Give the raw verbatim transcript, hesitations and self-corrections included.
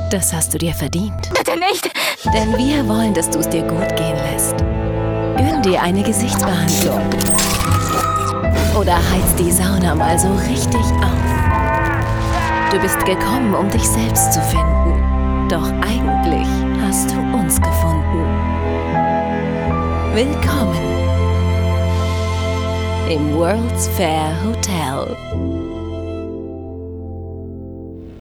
Das hast du dir verdient. Bitte nicht! Denn wir wollen, dass du es dir gut gehen lässt. Gönn dir eine Gesichtsbehandlung. Oder heiz die Sauna mal so richtig auf. Du bist gekommen, um dich selbst zu finden. Doch eigentlich hast du uns gefunden. Willkommen im World's Fair Hotel.